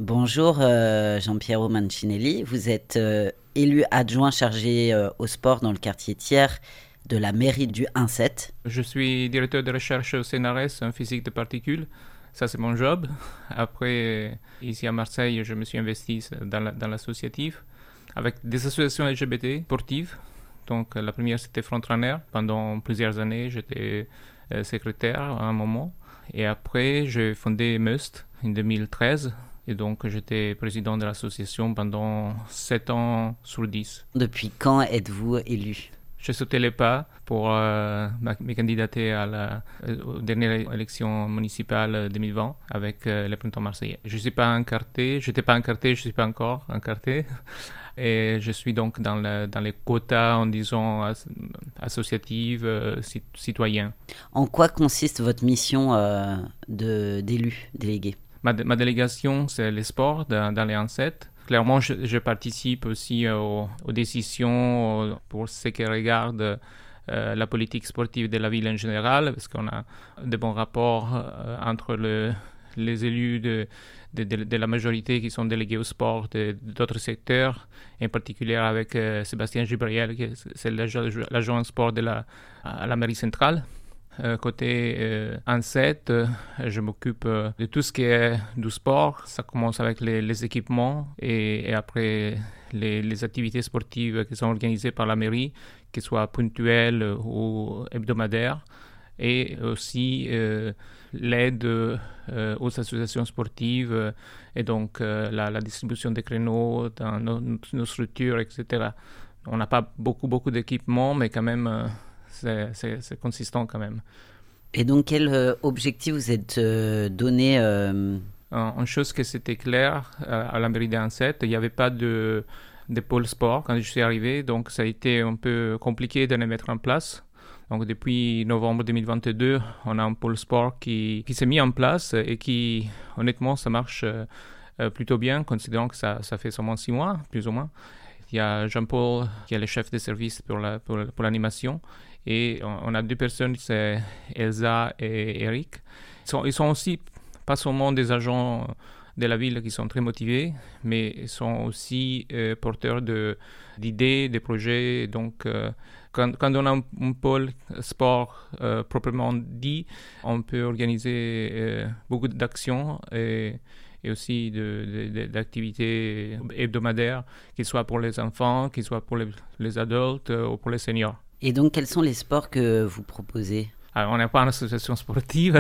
Bonjour Jean-Piero Mancinelli, vous êtes élu adjoint chargé au sport dans le quartier Thiers de la mairie du 1-7. Je suis directeur de recherche au CNRS en physique de particules. Ça, c'est mon job. Après, ici à Marseille, je me suis investi dans l'associatif avec des associations LGBT sportives. Donc, la première, c'était Frontrunner. Pendant plusieurs années, j'étais secrétaire à un moment. Et après, j'ai fondé Must en 2013. Et donc, j'étais président de l'association pendant 7 ans sur 10. Depuis quand êtes-vous élu ? J'ai sauté les pas pour me candidater aux dernières élections municipales 2020 avec le printemps marseillais. Je ne suis pas encarté, je n'étais pas encarté, je ne suis pas encore encarté. Et je suis donc dans les quotas, en disant, associatives, citoyens. En quoi consiste votre mission d'élu, délégué ? Ma délégation, c'est les sports dans les 1-7. Clairement, je participe aussi aux décisions pour ce qui regarde la politique sportive de la ville en général, parce qu'on a de bons rapports entre les élus de la majorité qui sont délégués au sport d'autres secteurs, en particulier avec Sébastien Gibriel, qui c'est l'agent sport à la mairie centrale. Côté 1-7, je m'occupe de tout ce qui est du sport. Ça commence avec les équipements et après les activités sportives qui sont organisées par la mairie, qu'elles soient ponctuelles ou hebdomadaires. Et aussi l'aide aux associations sportives et donc la distribution des créneaux dans nos structures, etc. On n'a pas beaucoup d'équipements, mais quand même... C'est consistant quand même. Et donc, quel objectif vous êtes donné Une chose que c'était clair, à la mairie d'1-7, il n'y avait pas de pôle sport quand je suis arrivé, donc ça a été un peu compliqué de les mettre en place. Donc depuis novembre 2022, on a un pôle sport qui s'est mis en place et qui, honnêtement, ça marche plutôt bien, considérant que ça fait seulement 6 mois, plus ou moins. Il y a Jean-Paul qui est le chef de service pour l'animation. Et on a 2 personnes, c'est Elsa et Eric. Ils sont aussi pas seulement des agents de la ville qui sont très motivés, mais ils sont aussi porteurs d'idées, de projets. Donc, quand on a un pôle sport proprement dit, on peut organiser beaucoup d'actions et aussi d'activités hebdomadaires, qu'ils soient pour les enfants, qu'ils soient pour les adultes ou pour les seniors. Et donc, quels sont les sports que vous proposez ? Alors, on n'est pas une association sportive.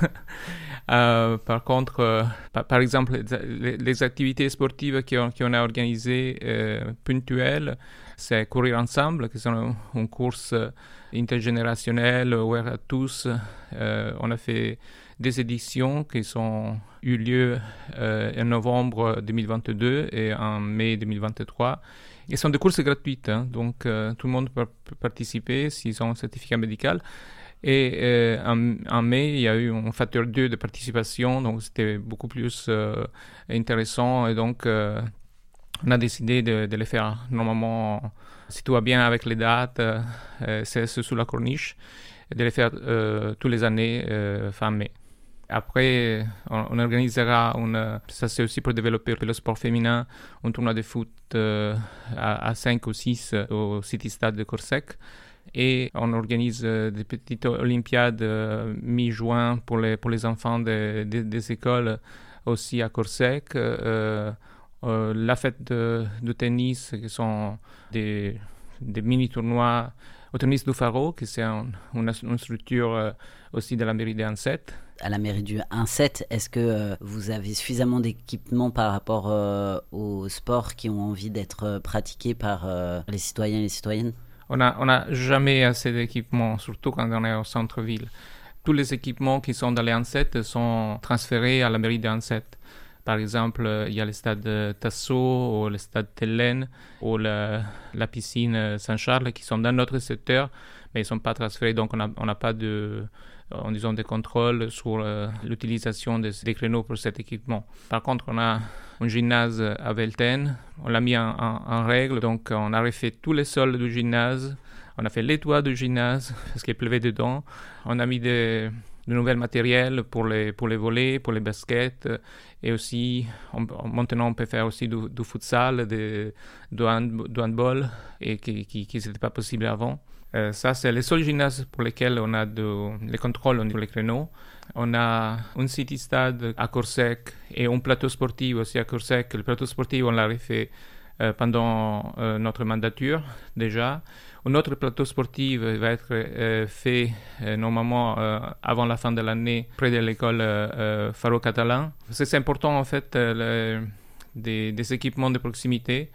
Par contre, par exemple, les activités sportives qu'on a organisées ponctuelles, c'est courir ensemble, qui sont une course intergénérationnelle ouverte à tous. On a fait des éditions qui ont eu lieu en novembre 2022 et en mai 2023. Ils sont des courses gratuites, hein, donc tout le monde peut participer s'ils ont un certificat médical. Et en mai, il y a eu un facteur 2 de participation, donc c'était beaucoup plus intéressant. Et donc, on a décidé de les faire normalement, si tout va bien avec les dates, c'est sous la corniche, de les faire tous les années fin mai. Après, on organisera, ça c'est aussi pour développer le sport féminin, un tournoi de foot à 5 ou 6 au City Stade de Corsec. Et on organise des petites olympiades mi-juin pour les enfants des écoles aussi à Corsec. La fête de tennis, qui sont des mini-tournois au tennis du Faro, qui c'est une structure aussi de la mairie de 1-7. À la mairie du 1-7, est-ce que vous avez suffisamment d'équipements par rapport aux sports qui ont envie d'être pratiqués par les citoyens et les citoyennes ? On n'a jamais assez d'équipements, surtout quand on est au centre-ville. Tous les équipements qui sont dans les 1-7 sont transférés à la mairie de 1-7. Par exemple, il y a le stade Tasso, ou le stade Tellen, ou la piscine Saint-Charles qui sont dans notre secteur, mais ils ne sont pas transférés, donc on n'a pas de contrôle sur l'utilisation des créneaux pour cet équipement. Par contre, on a un gymnase à Velten, on l'a mis en règle, donc on a refait tous les sols du gymnase, on a fait les toits du gymnase parce qu'il pleuvait dedans, on a mis des de nouveaux matériels pour les volets, pour les baskets. Et aussi, maintenant, on peut faire aussi du futsal, du handball, et qui n'était pas possible avant. Ça, c'est les seuls gymnases pour lesquels on a les contrôles au niveau des créneaux. On a un city-stade à Corsec et un plateau sportif aussi à Corsec. Le plateau sportif, on l'a refait pendant notre mandature déjà. Un autre plateau sportif va être fait normalement avant la fin de l'année près de l'école Faro Catalan. C'est important en fait des équipements de proximité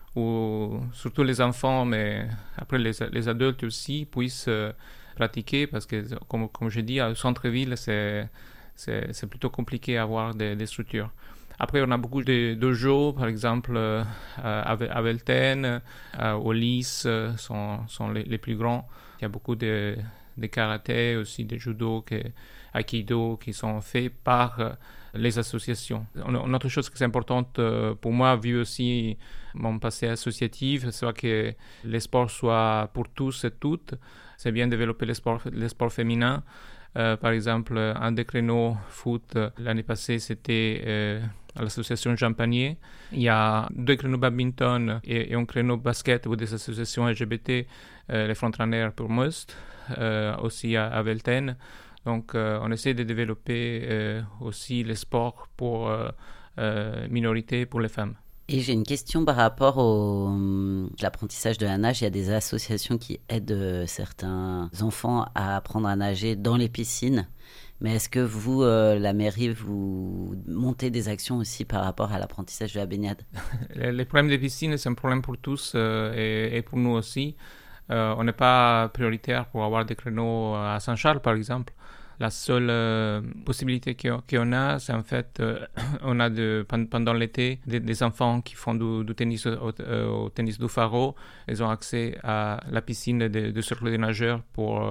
où surtout les enfants, mais après les adultes aussi, puissent pratiquer parce que, comme je dis, au centre-ville, c'est plutôt compliqué à avoir des structures. Après, on a beaucoup de dojos, par exemple, à Velten, au Lys, sont les plus grands. Il y a beaucoup de karaté, aussi de judo, aikido, qui sont faits par les associations. Une autre chose qui est importante pour moi, vu aussi mon passé associatif, c'est que les sports soient pour tous et toutes. C'est bien développer les sports féminins. Par exemple, un des créneaux foot l'année passée, c'était à l'association Jean Panier. Il y a 2 créneaux badminton et un créneau basket pour des associations LGBT, les Frontrunners pour Most, aussi à Velten. Donc, on essaie de développer aussi les sports pour minorités, pour les femmes. Et j'ai une question par rapport à l'apprentissage de la nage. Il y a des associations qui aident certains enfants à apprendre à nager dans les piscines. Mais est-ce que vous, la mairie, vous montez des actions aussi par rapport à l'apprentissage de la baignade? Les problèmes des piscines, c'est un problème pour tous et pour nous aussi. On n'est pas prioritaire pour avoir des créneaux à Saint-Charles, par exemple. La seule possibilité qu'on a, c'est en fait, on a pendant l'été des enfants qui font du tennis au tennis du Faro. Ils ont accès à la piscine de cercle des nageurs pour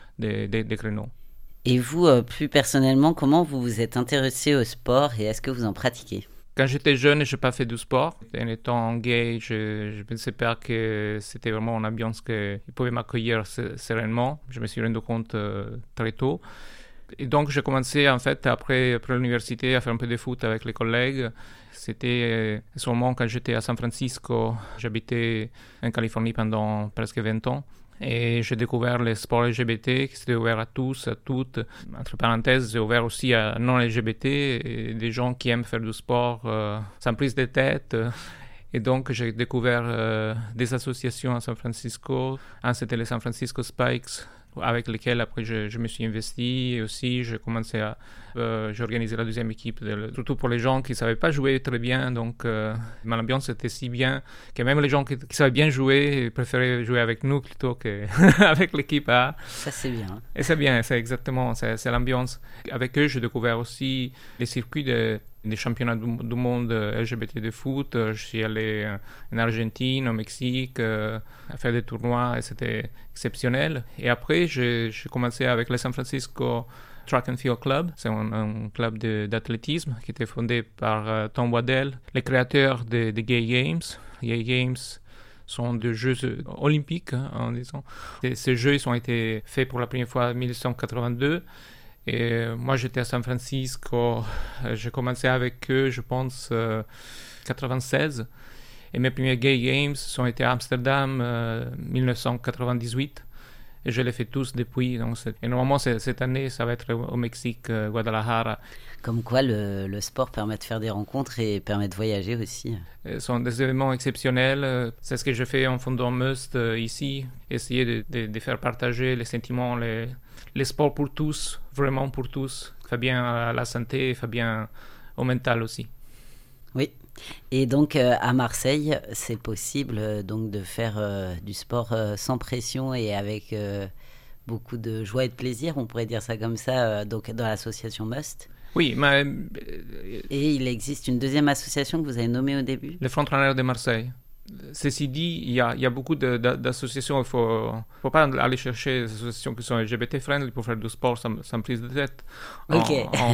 des créneaux. Et vous, plus personnellement, comment vous vous êtes intéressé au sport et est-ce que vous en pratiquez? Quand j'étais jeune, je n'ai pas fait du sport. En étant gay, je pensais pas que c'était vraiment une ambiance qui pouvait m'accueillir sereinement. Je me suis rendu compte très tôt. Et donc, j'ai commencé, en fait, après l'université, à faire un peu de foot avec les collègues. C'était sûrement quand j'étais à San Francisco. J'habitais en Californie pendant presque 20 ans. Et j'ai découvert les sports LGBT qui étaient ouverts à tous, à toutes. Entre parenthèses, c'est ouvert aussi à non-LGBT et des gens qui aiment faire du sport sans prise de tête. Et donc, j'ai découvert des associations à San Francisco. Un, c'était les San Francisco Spikes, avec lesquels après je me suis investi. Et aussi, j'ai commencé j'ai organisé la deuxième équipe, surtout pour les gens qui ne savaient pas jouer très bien. Donc, l'ambiance était si bien que même les gens qui savaient bien jouer préféraient jouer avec nous plutôt qu'avec l'équipe A. Ça, c'est bien. Et c'est bien, c'est exactement, c'est l'ambiance. Avec eux, j'ai découvert aussi les circuits des championnats du monde LGBT de foot. Je suis allé en Argentine, au Mexique, à faire des tournois et c'était exceptionnel. Et après, j'ai commencé avec le San Francisco Track and Field Club. C'est un club d'athlétisme qui était fondé par Tom Waddell, le créateur des Gay Games. Gay Games sont des Jeux olympiques, en disant. Ces Jeux ils ont été faits pour la première fois en 1982. Et moi, j'étais à San Francisco. J'ai commencé avec eux, je pense, 96. Et mes premiers Gay Games ont été à Amsterdam, 1998. Et je les fais tous depuis. Donc et normalement, cette année, ça va être au Mexique, Guadalajara. Comme quoi, le sport permet de faire des rencontres et permet de voyager aussi. Ce sont des événements exceptionnels. C'est ce que je fais en fondant Must ici. Essayer de faire partager les sentiments, les sports pour tous, vraiment pour tous. Ça fait bien à la santé, ça fait bien au mental aussi. Oui. Et donc à Marseille, c'est possible donc de faire du sport sans pression et avec beaucoup de joie et de plaisir, on pourrait dire ça comme ça, donc dans l'association Must. Oui, mais... Et il existe une deuxième association que vous avez nommée au début? Les Frontrunners de Marseille. Ceci dit, il y a beaucoup d'associations. Il ne faut pas aller chercher des associations qui sont LGBT-friendly pour faire du sport sans prise de tête. Ok.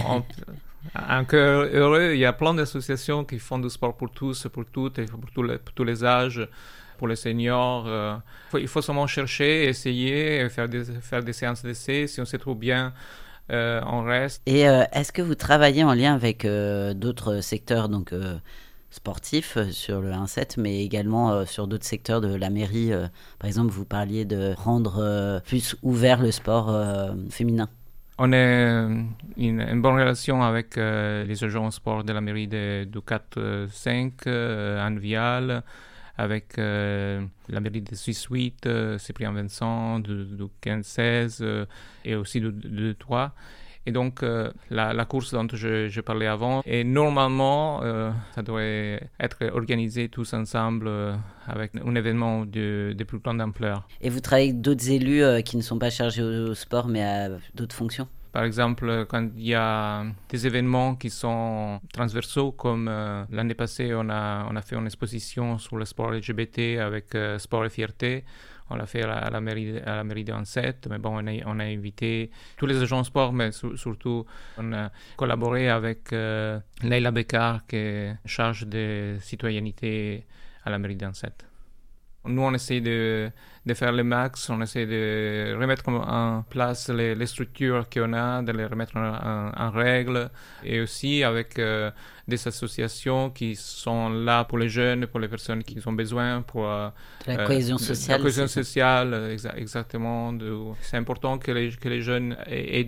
En cœur heureux, il y a plein d'associations qui font du sport pour tous, pour toutes, et pour tous les âges, pour les seniors. Il faut seulement chercher, essayer, faire des séances d'essai. Si on se trouve bien on reste. Et est-ce que vous travaillez en lien avec d'autres secteurs sportifs sur le 1-7, mais également sur d'autres secteurs de la mairie? Par exemple, vous parliez de rendre plus ouvert le sport féminin. On a une bonne relation avec les agents sport de la mairie du 4-5, Anne-Vial, avec la mairie de Suisse 8, Cyprien Vincent, du 15-16 et aussi du 3. Et donc, la course dont je parlais avant, et normalement, ça devrait être organisé tous ensemble avec un événement de plus grande ampleur. Et vous travaillez avec d'autres élus qui ne sont pas chargés au sport, mais à d'autres fonctions? Par exemple, quand il y a des événements qui sont transversaux, comme l'année passée, on a fait une exposition sur le sport LGBT avec Sport et Fierté. On l'a fait à la mairie de 1-7, mais bon, on a invité tous les agents sport, mais surtout, on a collaboré avec Leila Bekar, qui est charge de citoyenneté à la mairie de 1-7. Nous, on essaie de faire le max, on essaie de remettre en place les structures qu'on a, de les remettre en règle, et aussi avec des associations qui sont là pour les jeunes, pour les personnes qui ont besoin, pour la cohésion sociale. La cohésion sociale, exactement. C'est important que les jeunes aient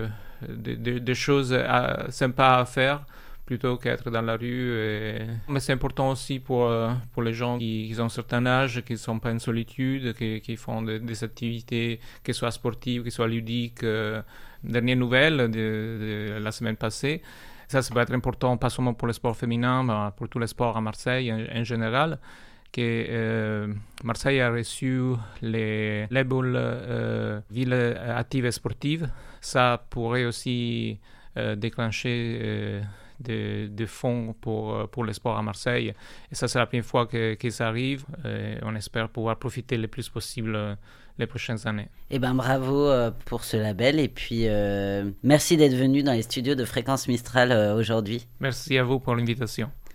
des choses sympas à faire, plutôt qu'être dans la rue. Mais c'est important aussi pour les gens qui ont un certain âge, qui ne sont pas en solitude, qui font des activités, qu'elles soient sportives, qu'elles soient ludiques. Dernière nouvelle de la semaine passée, ça peut être important pas seulement pour le sport féminin, mais pour tous les sports à Marseille en général, que Marseille a reçu les labels ville active et sportive. Ça pourrait aussi déclencher de fonds pour le sport à Marseille. Et ça, c'est la première fois que ça arrive. On espère pouvoir profiter le plus possible les prochaines années. Eh ben, bravo pour ce label. Et puis, merci d'être venu dans les studios de Fréquence Mistral aujourd'hui. Merci à vous pour l'invitation.